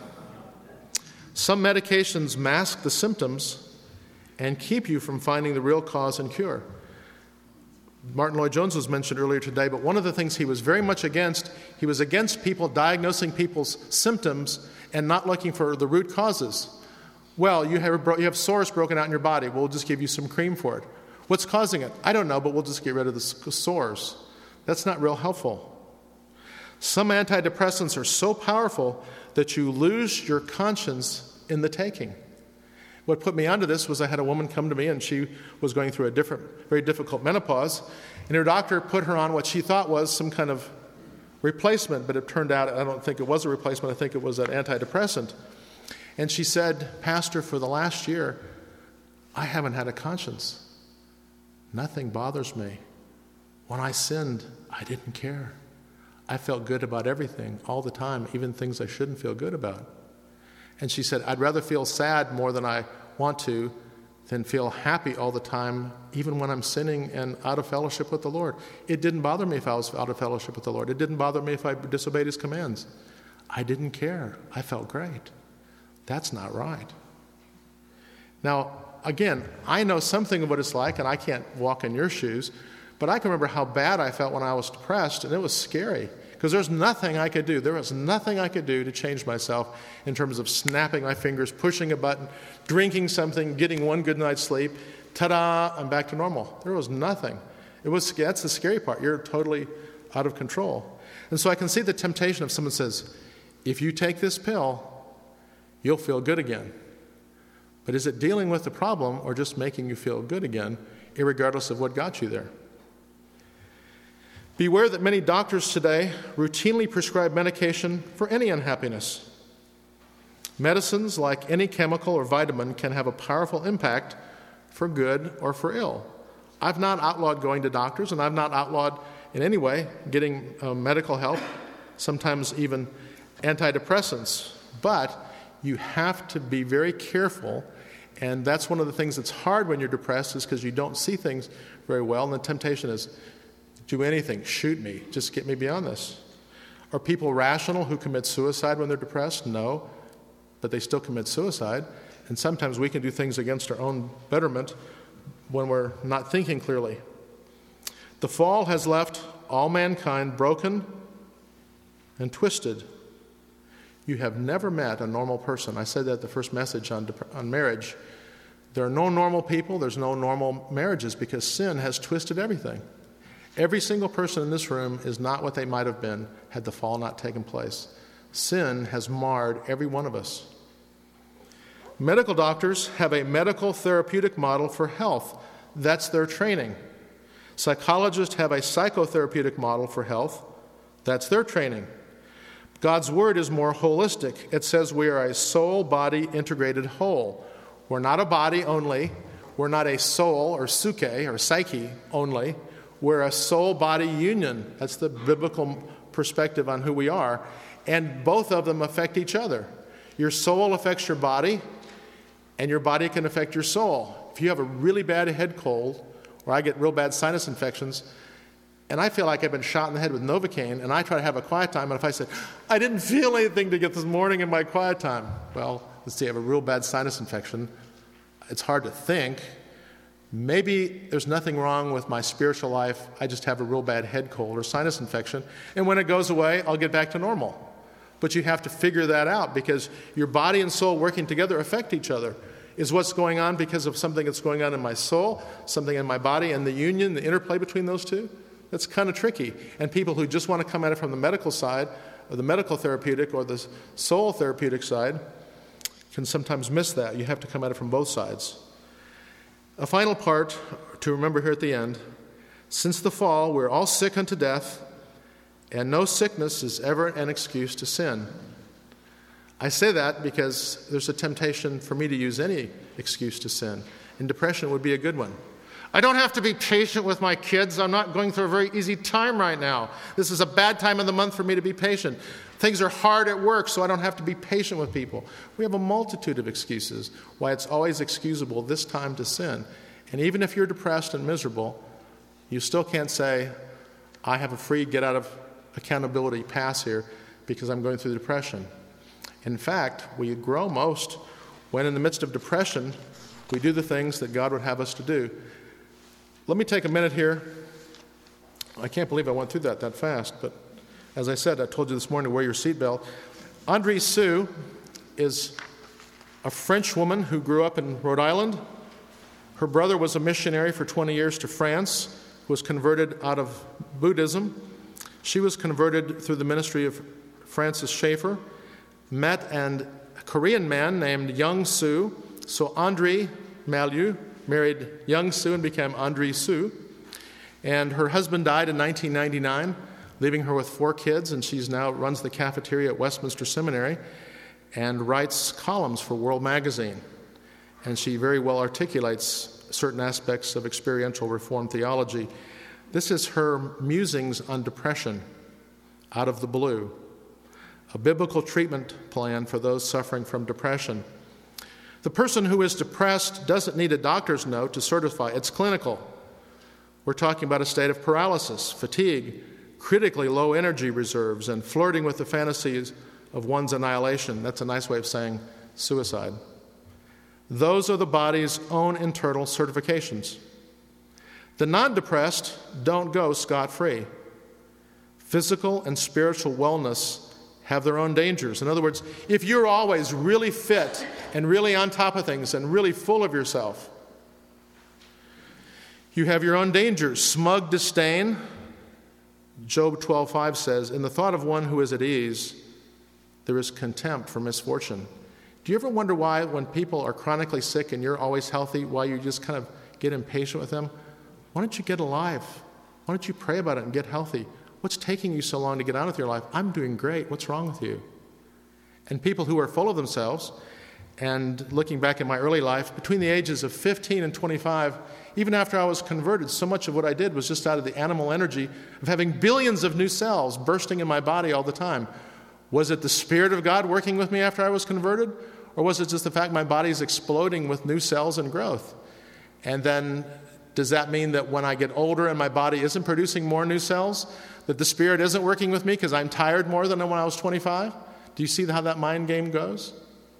[SPEAKER 1] some medications mask the symptoms and keep you from finding the real cause and cure. Martin Lloyd-Jones was mentioned earlier today, but one of the things he was very much against, he was against people diagnosing people's symptoms and not looking for the root causes. Well, you have sores broken out in your body. We'll just give you some cream for it. What's causing it? I don't know, but we'll just get rid of the sores. That's not real helpful. Some antidepressants are so powerful that you lose your conscience in the taking. What put me onto this was I had a woman come to me, and she was going through a very difficult menopause, and her doctor put her on what she thought was some kind of replacement, but it turned out I don't think it was a replacement. I think it was an antidepressant. And she said, Pastor, for the last year, I haven't had a conscience. Nothing bothers me. When I sinned, I didn't care. I felt good about everything all the time, even things I shouldn't feel good about. And she said, I'd rather feel sad more than I want to than feel happy all the time, even when I'm sinning and out of fellowship with the Lord. It didn't bother me if I was out of fellowship with the Lord. It didn't bother me if I disobeyed his commands. I didn't care. I felt great. That's not right. Now, again, I know something of what it's like, and I can't walk in your shoes, but I can remember how bad I felt when I was depressed, and it was scary. Because there's nothing I could do. There was nothing I could do to change myself in terms of snapping my fingers, pushing a button, drinking something, getting one good night's sleep. Ta-da, I'm back to normal. There was nothing. That's the scary part. You're totally out of control. And so I can see the temptation if someone says, if you take this pill, you'll feel good again. But is it dealing with the problem or just making you feel good again, irregardless of what got you there? Beware that many doctors today routinely prescribe medication for any unhappiness. Medicines, like any chemical or vitamin, can have a powerful impact for good or for ill. I've not outlawed going to doctors, and I've not outlawed in any way getting medical help, sometimes even antidepressants. But you have to be very careful, and that's one of the things that's hard when you're depressed is because you don't see things very well, and the temptation is, do anything, shoot me, just get me beyond this. Are people rational who commit suicide when they're depressed? No, but they still commit suicide. And sometimes we can do things against our own betterment when we're not thinking clearly. The fall has left all mankind broken and twisted. You have never met a normal person. I said that at the first message on marriage. There are no normal people, there's no normal marriages because sin has twisted everything. Every single person in this room is not what they might have been had the fall not taken place. Sin has marred every one of us. Medical doctors have a medical therapeutic model for health. That's their training. Psychologists have a psychotherapeutic model for health. That's their training. God's word is more holistic. It says we are a soul-body integrated whole. We're not a body only. We're not a soul or suke or psyche only. We're a soul-body union. That's the biblical perspective on who we are. And both of them affect each other. Your soul affects your body, and your body can affect your soul. If you have a really bad head cold, or I get real bad sinus infections, and I feel like I've been shot in the head with Novocaine, and I try to have a quiet time, and if I said, I didn't feel anything to get this morning in my quiet time, well, let's see, I have a real bad sinus infection. It's hard to think. Maybe there's nothing wrong with my spiritual life. I just have a real bad head cold or sinus infection. And when it goes away, I'll get back to normal. But you have to figure that out because your body and soul working together affect each other. Is what's going on because of something that's going on in my soul, something in my body, and the union, the interplay between those two? That's kind of tricky. And people who just want to come at it from the medical side, or the medical therapeutic, or the soul therapeutic side, can sometimes miss that. You have to come at it from both sides. A final part to remember here at the end. Since the fall, we're all sick unto death, and no sickness is ever an excuse to sin. I say that because there's a temptation for me to use any excuse to sin, and depression would be a good one. I don't have to be patient with my kids. I'm not going through a very easy time right now. This is a bad time of the month for me to be patient. Things are hard at work, so I don't have to be patient with people. We have a multitude of excuses why it's always excusable this time to sin. And even if you're depressed and miserable, you still can't say, I have a free get out of accountability pass here because I'm going through depression. In fact, we grow most when in the midst of depression, we do the things that God would have us to do. Let me take a minute here. I can't believe I went through that fast, but as I said, I told you this morning, wear your seatbelt. Andrée Sue is a French woman who grew up in Rhode Island. Her brother was a missionary for 20 years to France, who was converted out of Buddhism. She was converted through the ministry of Francis Schaeffer, met a Korean man named Young Soo. So Andrée Mallieu married Young Soo and became Andrée Sue. And her husband died in 1999, leaving her with 4 kids, and she's now runs the cafeteria at Westminster Seminary and writes columns for World Magazine. And she very well articulates certain aspects of experiential Reformed theology. This is her musings on depression, Out of the Blue, a biblical treatment plan for those suffering from depression. The person who is depressed doesn't need a doctor's note to certify it's clinical. We're talking about a state of paralysis, fatigue, critically low energy reserves, and flirting with the fantasies of one's annihilation. That's a nice way of saying suicide. Those are the body's own internal certifications. The non-depressed don't go scot-free. Physical and spiritual wellness have their own dangers. In other words, if you're always really fit and really on top of things and really full of yourself, you have your own dangers. Smug disdain. Job 12:5 says, "In the thought of one who is at ease, there is contempt for misfortune." Do you ever wonder why, when people are chronically sick and you're always healthy, why you just kind of get impatient with them? Why don't you get alive? Why don't you pray about it and get healthy? What's taking you so long to get on with your life? I'm doing great. What's wrong with you? And people who are full of themselves, and looking back at my early life, between the ages of 15 and 25, even after I was converted, so much of what I did was just out of the animal energy of having billions of new cells bursting in my body all the time. Was it the Spirit of God working with me after I was converted? Or was it just the fact my body's exploding with new cells and growth? And then does that mean that when I get older and my body isn't producing more new cells, that the Spirit isn't working with me because I'm tired more than when I was 25? Do you see how that mind game goes?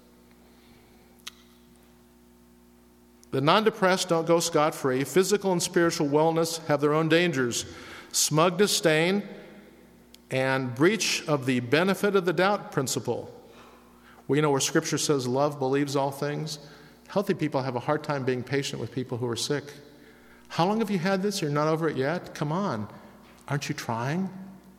[SPEAKER 1] The non-depressed don't go scot-free. Physical and spiritual wellness have their own dangers. Smug disdain and breach of the benefit of the doubt principle. Well, you know where Scripture says love believes all things? Healthy people have a hard time being patient with people who are sick. How long have you had this? You're not over it yet? Come on. Aren't you trying?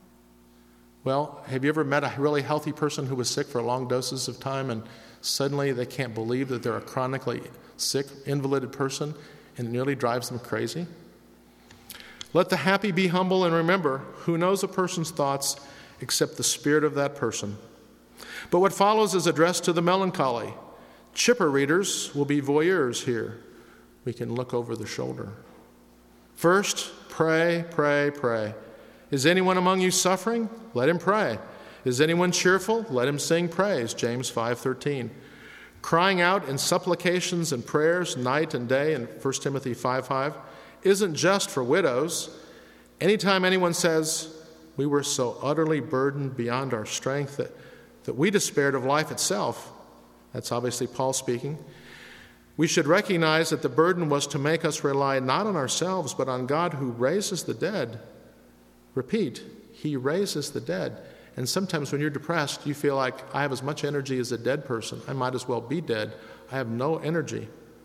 [SPEAKER 1] Well, have you ever met a really healthy person who was sick for long doses of time and suddenly they can't believe that they're a chronically sick, invalided person, and it nearly drives them crazy? Let the happy be humble, and remember, who knows a person's thoughts except the spirit of that person? But what follows is addressed to the melancholy. Chipper readers will be voyeurs here. We can look over the shoulder. First, pray, pray, pray. Is anyone among you suffering? Let him pray. Is anyone cheerful? Let him sing praise, James 5:13. Crying out in supplications and prayers night and day in 1 Timothy 5:5 isn't just for widows. Anytime anyone says, we were so utterly burdened beyond our strength that we despaired of life itself, that's obviously Paul speaking, we should recognize that the burden was to make us rely not on ourselves, but on God who raises the dead. Repeat, He raises the dead. And sometimes when you're depressed, you feel like, I have as much energy as a dead person. I might as well be dead. I have no energy.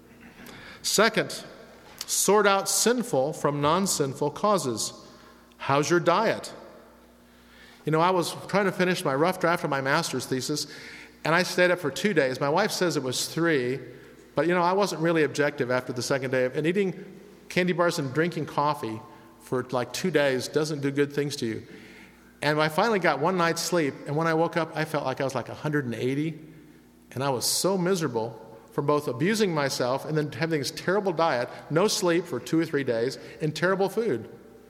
[SPEAKER 1] Second, sort out sinful from non-sinful causes. How's your diet? You know, I was trying to finish my rough draft of my master's thesis, and I stayed up for 2 days. My wife says it was 3, but, you know, I wasn't really objective after the second day. And eating candy bars and drinking coffee for like 2 days doesn't do good things to you. And I finally got one night's sleep, and when I woke up, I felt like I was like 180, and I was so miserable from both abusing myself and then having this terrible diet, no sleep for 2 or 3 days, and terrible food.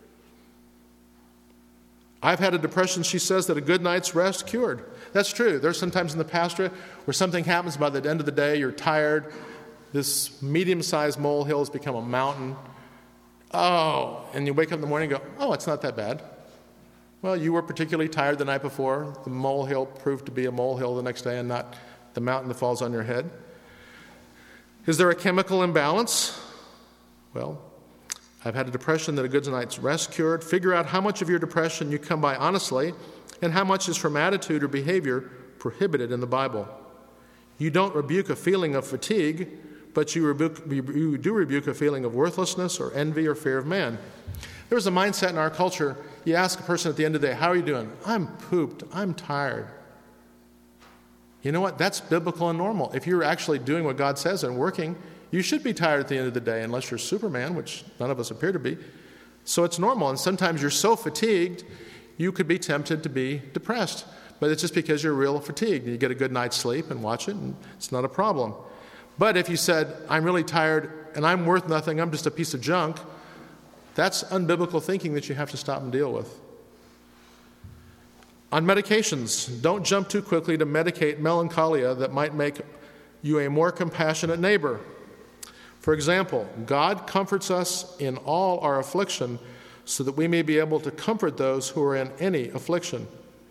[SPEAKER 1] I've had a depression, she says, that a good night's rest cured. That's true. There's sometimes in the pastorate where something happens by the end of the day, you're tired, this medium-sized molehill has become a mountain. Oh, and you wake up in the morning and go, oh, it's not that bad. Well, you were particularly tired the night before. The molehill proved to be a molehill the next day and not the mountain that falls on your head. Is there a chemical imbalance? Well, I've had a depression that a good night's rest cured. Figure out how much of your depression you come by honestly and how much is from attitude or behavior prohibited in the Bible. You don't rebuke a feeling of fatigue, but you do rebuke a feeling of worthlessness or envy or fear of man. There's a mindset in our culture, you ask a person at the end of the day, how are you doing? I'm pooped. I'm tired. You know what? That's biblical and normal. If you're actually doing what God says and working, you should be tired at the end of the day, unless you're Superman, which none of us appear to be. So it's normal. And sometimes you're so fatigued, you could be tempted to be depressed. But it's just because you're real fatigued. You get a good night's sleep and watch it, and it's not a problem. But if you said, I'm really tired and I'm worth nothing, I'm just a piece of junk, that's unbiblical thinking that you have to stop and deal with. On medications, don't jump too quickly to medicate melancholia that might make you a more compassionate neighbor. For example, God comforts us in all our affliction so that we may be able to comfort those who are in any affliction.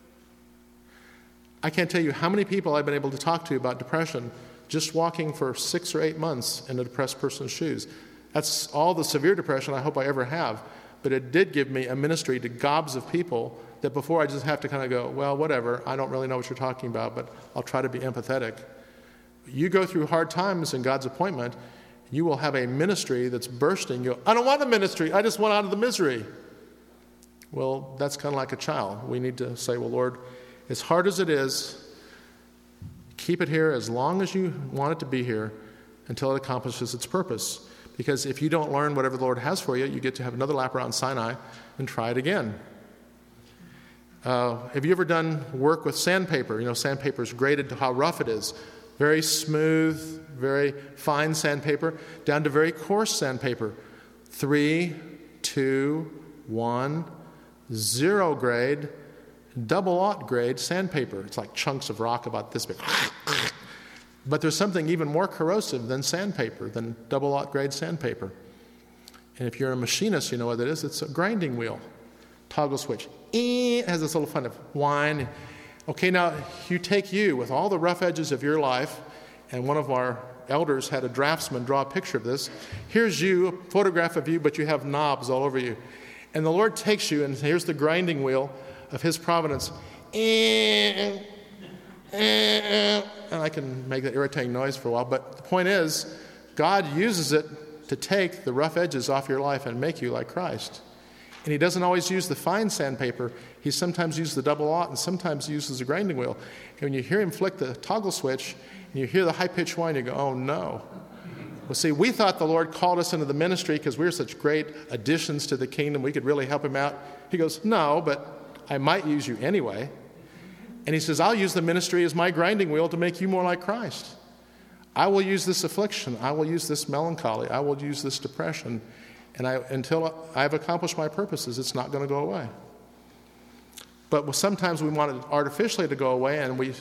[SPEAKER 1] I can't tell you how many people I've been able to talk to about depression just walking for 6 or 8 months in a depressed person's shoes. That's all the severe depression I hope I ever have. But it did give me a ministry to gobs of people that before I just have to kind of go, well, whatever, I don't really know what you're talking about, but I'll try to be empathetic. You go through hard times in God's appointment, you will have a ministry that's bursting. You go, I don't want a ministry, I just want out of the misery. Well, that's kind of like a child. We need to say, well, Lord, as hard as it is, keep it here as long as you want it to be here until it accomplishes its purpose. Because if you don't learn whatever the Lord has for you, you get to have another lap around Sinai and try it again. Have you ever done work with sandpaper? You know, sandpaper is graded to how rough it is. Very smooth, very fine sandpaper, down to very coarse sandpaper. 3, 2, 1, 0 grade, double aught grade sandpaper. It's like chunks of rock about this big. But there's something even more corrosive than sandpaper, than double aught grade sandpaper. And if you're a machinist, you know what it is. It's a grinding wheel. Toggle switch. It has this little fun of whine. Okay, now you take you with all the rough edges of your life, and one of our elders had a draftsman draw a picture of this. Here's you, a photograph of you, but you have knobs all over you. And the Lord takes you, and here's the grinding wheel of his providence. And I can make that irritating noise for a while, but the point is, God uses it to take the rough edges off your life and make you like Christ. And he doesn't always use the fine sandpaper. He sometimes uses the double aught and sometimes uses the grinding wheel. And when you hear him flick the toggle switch and you hear the high-pitched whine, you go, oh no. Well, see, we thought the Lord called us into the ministry because we were such great additions to the kingdom. We could really help him out. He goes, no, but I might use you anyway. And he says, I'll use the ministry as my grinding wheel to make you more like Christ. I will use this affliction. I will use this melancholy. I will use this depression. And until I've accomplished my purposes, it's not going to go away. But sometimes we want it artificially to go away, and we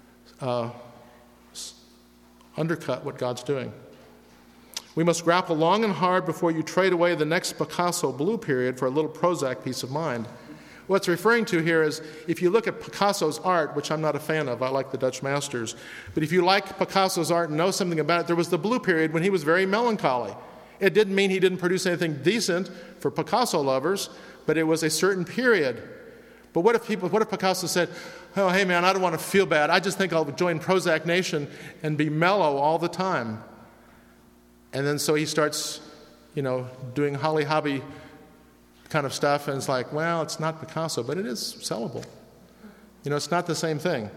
[SPEAKER 1] undercut what God's doing. We must grapple long and hard before you trade away the next Picasso blue period for a little Prozac peace of mind. What it's referring to here is, if you look at Picasso's art, which I'm not a fan of, I like the Dutch masters, but if you like Picasso's art and know something about it, there was the blue period when he was very melancholy. It didn't mean he didn't produce anything decent for Picasso lovers, but it was a certain period. But what if Picasso said, oh, hey man, I don't want to feel bad. I just think I'll join Prozac Nation and be mellow all the time. And then so he starts, doing holly hobby kind of stuff, and it's like, well, it's not Picasso, but it is sellable. It's not the same thing.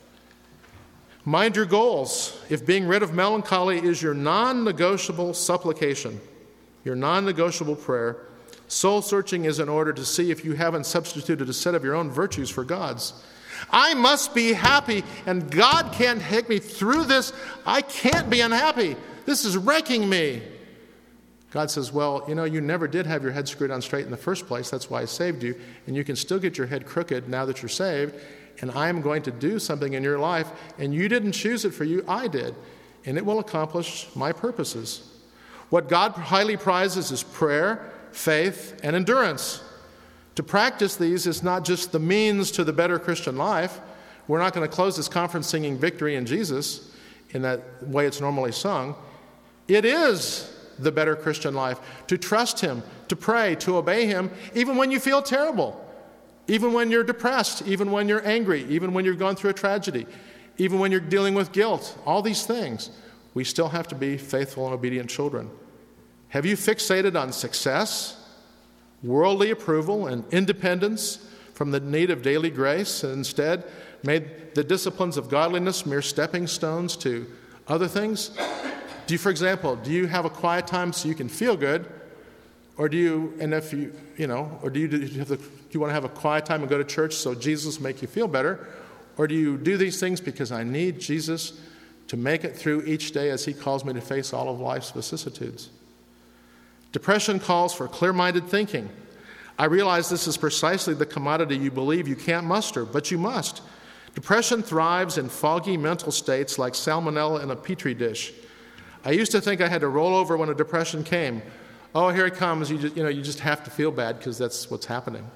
[SPEAKER 1] Mind your goals. If being rid of melancholy is your non-negotiable supplication, your non-negotiable prayer, soul searching is in order to see if you haven't substituted a set of your own virtues for God's. I must be happy, and God can't take me through this. I can't be unhappy. This is wrecking me. God says, well, you never did have your head screwed on straight in the first place. That's why I saved you. And you can still get your head crooked now that you're saved. And I'm going to do something in your life. And you didn't choose it for you. I did. And it will accomplish my purposes. What God highly prizes is prayer, faith, and endurance. To practice these is not just the means to the better Christian life. We're not going to close this conference singing Victory in Jesus in that way it's normally sung. It is the better Christian life, to trust him, to pray, to obey him, even when you feel terrible, even when you're depressed, even when you're angry, even when you're going through a tragedy, even when you're dealing with guilt, all these things. We still have to be faithful and obedient children. Have you fixated on success, worldly approval, and independence from the need of daily grace, and instead made the disciplines of godliness mere stepping stones to other things? Do you, for example, do you have a quiet time so you can feel good? Or do you, and if you, or do you want to have a quiet time and go to church so Jesus will make you feel better? Or do you do these things because I need Jesus to make it through each day as he calls me to face all of life's vicissitudes? Depression calls for clear-minded thinking. I realize this is precisely the commodity you believe you can't muster, but you must. Depression thrives in foggy mental states like salmonella in a petri dish. I used to think I had to roll over when a depression came. Oh, here it comes. You just have to feel bad because that's what's happening.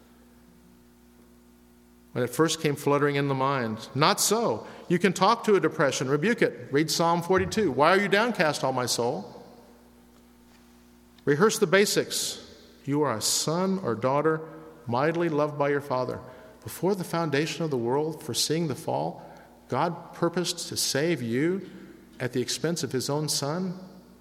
[SPEAKER 1] When it first came fluttering in the mind. Not so. You can talk to a depression, rebuke it. Read Psalm 42. Why are you downcast, all my soul? Rehearse the basics. You are a son or daughter, mightily loved by your Father. Before the foundation of the world, foreseeing the fall, God purposed to save you at the expense of his own Son?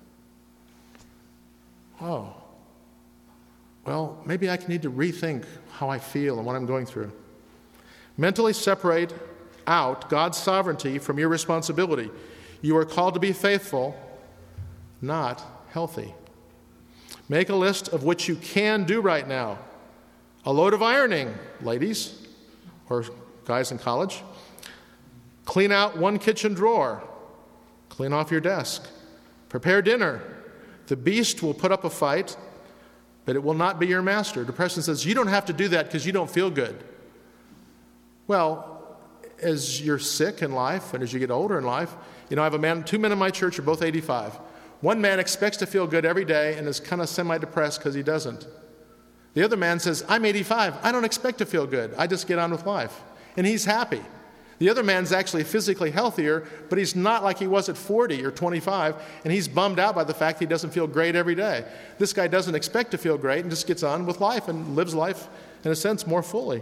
[SPEAKER 1] Oh. Well, maybe I need to rethink how I feel and what I'm going through. Mentally separate out God's sovereignty from your responsibility. You are called to be faithful, not healthy. Make a list of what you can do right now. A load of ironing, ladies, or guys in college. Clean out one kitchen drawer. Clean off your desk. Prepare dinner. The beast will put up a fight, but it will not be your master. Depression says, you don't have to do that because you don't feel good. Well, as you're sick in life and as you get older in life, I have two men in my church are both 85. One man expects to feel good every day and is kind of semi-depressed because he doesn't. The other man says, I'm 85. I don't expect to feel good. I just get on with life. And he's happy. The other man's actually physically healthier, but he's not like he was at 40 or 25, and he's bummed out by the fact he doesn't feel great every day. This guy doesn't expect to feel great and just gets on with life and lives life, in a sense, more fully.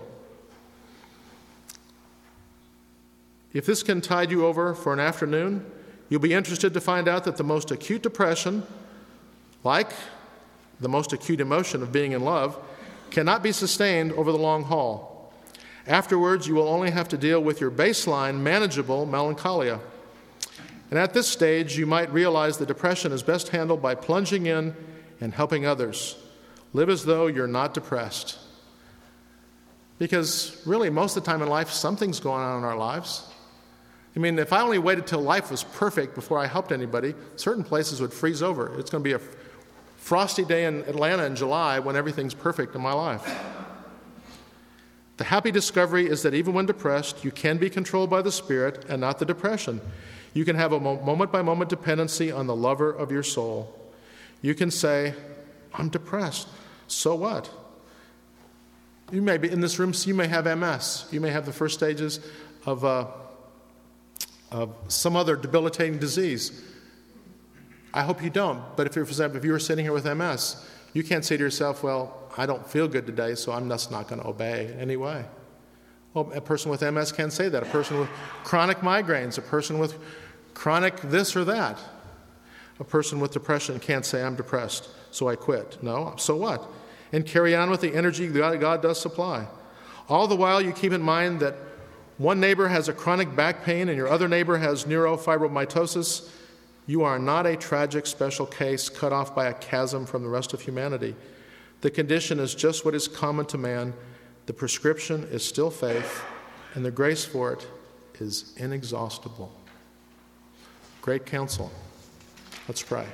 [SPEAKER 1] If this can tide you over for an afternoon, you'll be interested to find out that the most acute depression, like the most acute emotion of being in love, cannot be sustained over the long haul. Afterwards, you will only have to deal with your baseline, manageable melancholia. And at this stage, you might realize that depression is best handled by plunging in and helping others. Live as though you're not depressed. Because really, most of the time in life, something's going on in our lives. If I only waited till life was perfect before I helped anybody, certain places would freeze over. It's going to be a frosty day in Atlanta in July when everything's perfect in my life. The happy discovery is that even when depressed, you can be controlled by the Spirit and not the depression. You can have a moment-by-moment dependency on the lover of your soul. You can say, I'm depressed. So what? You may be in this room, so you may have MS. You may have the first stages of some other debilitating disease. I hope you don't, but if you were sitting here with MS, you can't say to yourself, well, I don't feel good today, so I'm just not going to obey in any way. Well, a person with MS can't say that. A person with chronic migraines, a person with chronic this or that. A person with depression can't say, I'm depressed, so I quit. No, so what? And carry on with the energy that God does supply. All the while, you keep in mind that one neighbor has a chronic back pain and your other neighbor has neurofibromatosis. You are not a tragic special case cut off by a chasm from the rest of humanity. The condition is just what is common to man. The prescription is still faith, and the grace for it is inexhaustible. Great counsel. Let's pray.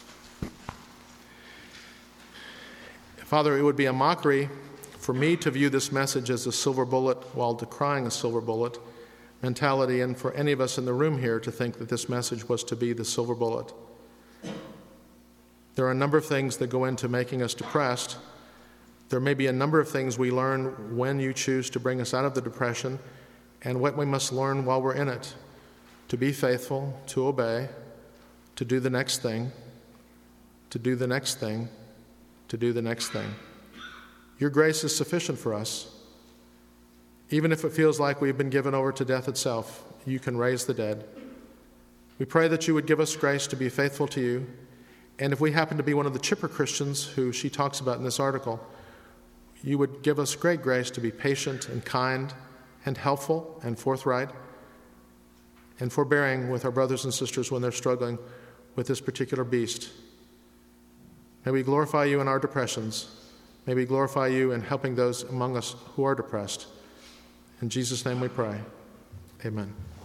[SPEAKER 1] Father, it would be a mockery for me to view this message as a silver bullet while decrying a silver bullet mentality, and for any of us in the room here to think that this message was to be the silver bullet. There are a number of things that go into making us depressed. There may be a number of things we learn when you choose to bring us out of the depression, and what we must learn while we're in it. To be faithful, to obey, to do the next thing, to do the next thing, to do the next thing. Your grace is sufficient for us. Even if it feels like we've been given over to death itself, you can raise the dead. We pray that you would give us grace to be faithful to you. And if we happen to be one of the chipper Christians who she talks about in this article, you would give us great grace to be patient and kind and helpful and forthright and forbearing with our brothers and sisters when they're struggling with this particular beast. May we glorify you in our depressions. May we glorify you in helping those among us who are depressed. In Jesus' name we pray. Amen.